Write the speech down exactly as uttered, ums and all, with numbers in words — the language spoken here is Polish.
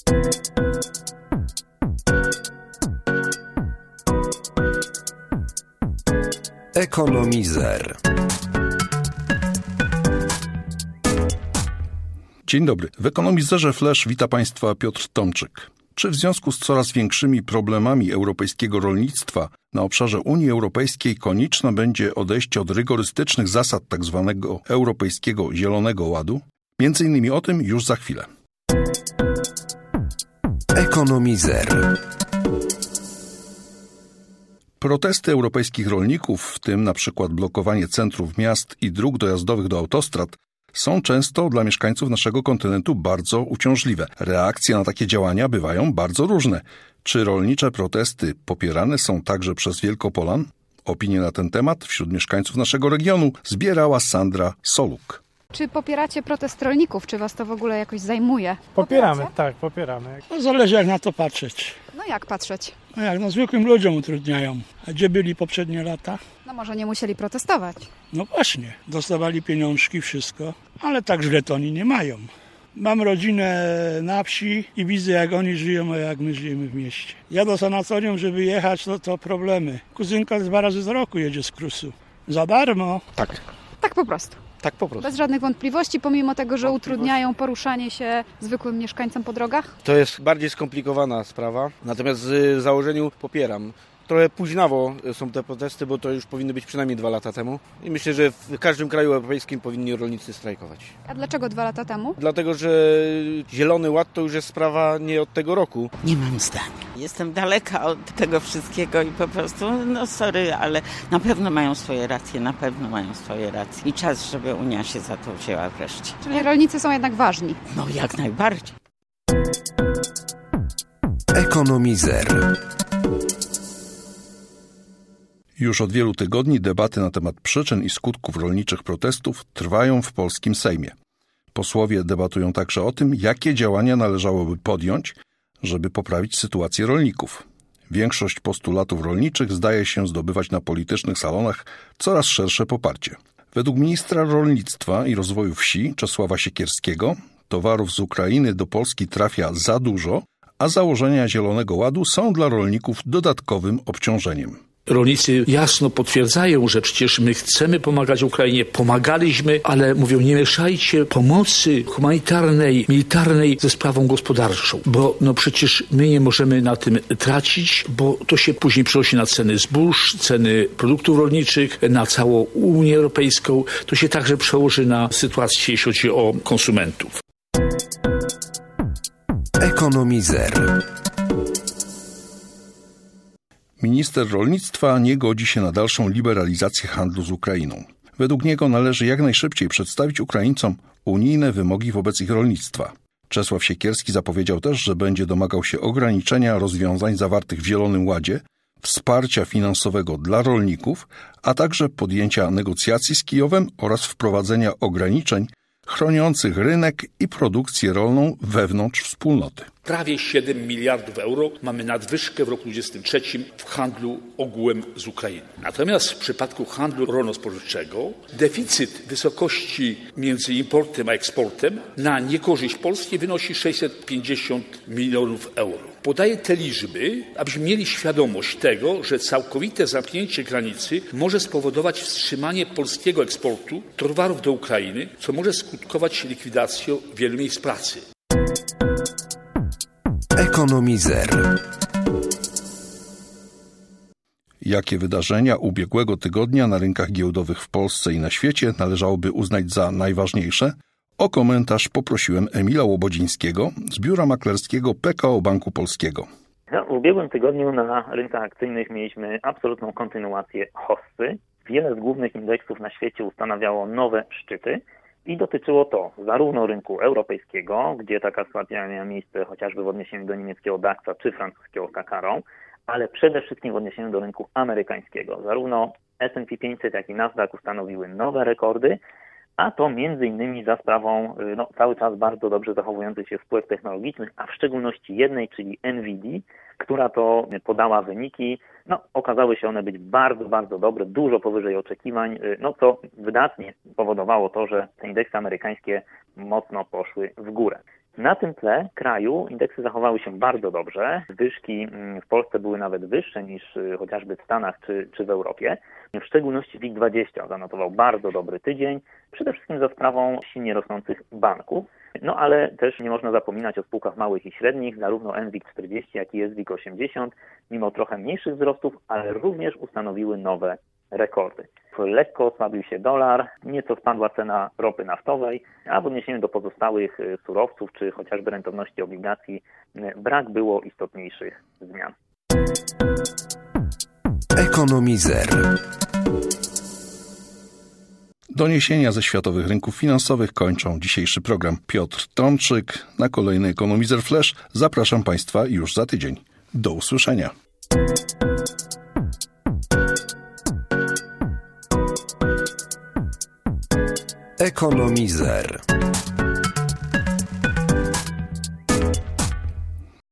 Ekonomizer. Dzień dobry. W Ekonomizerze Flash wita Państwa Piotr Tomczyk. Czy w związku z coraz większymi problemami europejskiego rolnictwa na obszarze Unii Europejskiej konieczne będzie odejście od rygorystycznych zasad tzw. Europejskiego Zielonego Ładu? Między innymi o tym już za chwilę. Ekonomizer. Protesty europejskich rolników, w tym na przykład blokowanie centrów miast i dróg dojazdowych do autostrad, są często dla mieszkańców naszego kontynentu bardzo uciążliwe. Reakcje na takie działania bywają bardzo różne. Czy rolnicze protesty popierane są także przez Wielkopolan? Opinie na ten temat wśród mieszkańców naszego regionu zbierała Sandra Soluk. Czy popieracie protest rolników? Czy was to w ogóle jakoś zajmuje? Popieramy, Popieracie? tak, popieramy. No zależy jak na to patrzeć. No jak patrzeć? No jak, no zwykłym ludziom utrudniają. A gdzie byli poprzednie lata? No może nie musieli protestować. No właśnie, dostawali pieniążki, wszystko, ale tak źle to oni nie mają. Mam rodzinę na wsi i widzę jak oni żyją, a jak my żyjemy w mieście. Ja do sanatorium, żeby jechać, to, to problemy. Kuzynka dwa razy z roku jedzie z Krusu. Za darmo. Tak, Tak po prostu. tak po prostu. Bez żadnych wątpliwości, pomimo tego, że utrudniają poruszanie się zwykłym mieszkańcom po drogach? To jest bardziej skomplikowana sprawa, natomiast z założeniu popieram. Trochę późnawo są te protesty, bo to już powinny być przynajmniej dwa lata temu. I myślę, że w każdym kraju europejskim powinni rolnicy strajkować. A dlaczego dwa lata temu? Dlatego, że Zielony Ład to już jest sprawa nie od tego roku. Nie mam zdania. Jestem daleka od tego wszystkiego i po prostu, no sorry, ale na pewno mają swoje racje, na pewno mają swoje racje. I czas, żeby Unia się za to wzięła wreszcie. Czyli rolnicy są jednak ważni. No jak najbardziej. Ekonomizer. Już od wielu tygodni debaty na temat przyczyn i skutków rolniczych protestów trwają w polskim Sejmie. Posłowie debatują także o tym, jakie działania należałoby podjąć, żeby poprawić sytuację rolników. Większość postulatów rolniczych zdaje się zdobywać na politycznych salonach coraz szersze poparcie. Według ministra rolnictwa i rozwoju wsi Czesława Siekierskiego towarów z Ukrainy do Polski trafia za dużo, a założenia Zielonego Ładu są dla rolników dodatkowym obciążeniem. Rolnicy jasno potwierdzają, że przecież my chcemy pomagać Ukrainie, pomagaliśmy, ale mówią, nie mieszajcie pomocy humanitarnej, militarnej ze sprawą gospodarczą, bo no przecież my nie możemy na tym tracić, bo to się później przenosi na ceny zbóż, ceny produktów rolniczych, na całą Unię Europejską. To się także przełoży na sytuację, jeśli chodzi o konsumentów. Ekonomizer. Minister rolnictwa nie godzi się na dalszą liberalizację handlu z Ukrainą. Według niego należy jak najszybciej przedstawić Ukraińcom unijne wymogi wobec ich rolnictwa. Czesław Siekierski zapowiedział też, że będzie domagał się ograniczenia rozwiązań zawartych w Zielonym Ładzie, wsparcia finansowego dla rolników, a także podjęcia negocjacji z Kijowem oraz wprowadzenia ograniczeń chroniących rynek i produkcję rolną wewnątrz wspólnoty. Prawie siedem miliardów euro mamy nadwyżkę w roku dwudziestym trzecim w handlu ogółem z Ukrainą. Natomiast w przypadku handlu rolno-spożywczego deficyt w wysokości między importem a eksportem na niekorzyść Polski wynosi sześćset pięćdziesiąt milionów euro. Podaję te liczby, abyśmy mieli świadomość tego, że całkowite zamknięcie granicy może spowodować wstrzymanie polskiego eksportu towarów do Ukrainy, co może skutkować likwidacją wielu miejsc pracy. Ekonomizer. Jakie wydarzenia ubiegłego tygodnia na rynkach giełdowych w Polsce i na świecie należałoby uznać za najważniejsze? O komentarz poprosiłem Emila Łobodzińskiego z biura maklerskiego P K O Banku Polskiego. W ubiegłym tygodniu na rynkach akcyjnych mieliśmy absolutną kontynuację hossy. Wiele z głównych indeksów na świecie ustanawiało nowe szczyty i dotyczyło to zarówno rynku europejskiego, gdzie taka sytuacja miała miejsce chociażby w odniesieniu do niemieckiego DAX-a czy francuskiego C A C Arą, ale przede wszystkim w odniesieniu do rynku amerykańskiego. Zarówno S and P pięćset, jak i Nasdaq ustanowiły nowe rekordy, a to między innymi za sprawą no, cały czas bardzo dobrze zachowujących się spółek technologicznych, a w szczególności jednej, czyli Nvidia, która to podała wyniki. No, okazały się one być bardzo, bardzo dobre, dużo powyżej oczekiwań, no co wydatnie powodowało to, że te indeksy amerykańskie mocno poszły w górę. Na tym tle kraju indeksy zachowały się bardzo dobrze. Zwyżki w Polsce były nawet wyższe niż chociażby w Stanach czy, czy w Europie. W szczególności WIG dwadzieścia zanotował bardzo dobry tydzień, przede wszystkim za sprawą silnie rosnących banków. No ale też nie można zapominać o spółkach małych i średnich, zarówno N WIG czterdzieści, jak i S WIG osiemdziesiąt, mimo trochę mniejszych wzrostów, ale również ustanowiły nowe rekordy. Lekko osłabił się dolar, nieco spadła cena ropy naftowej, a w odniesieniu do pozostałych surowców czy chociażby rentowności obligacji brak było istotniejszych zmian. Ekonomizer. Doniesienia ze światowych rynków finansowych kończą dzisiejszy program. Piotr Tomczyk. Na kolejny Ekonomizer Flash zapraszam Państwa już za tydzień. Do usłyszenia. Ekonomizer.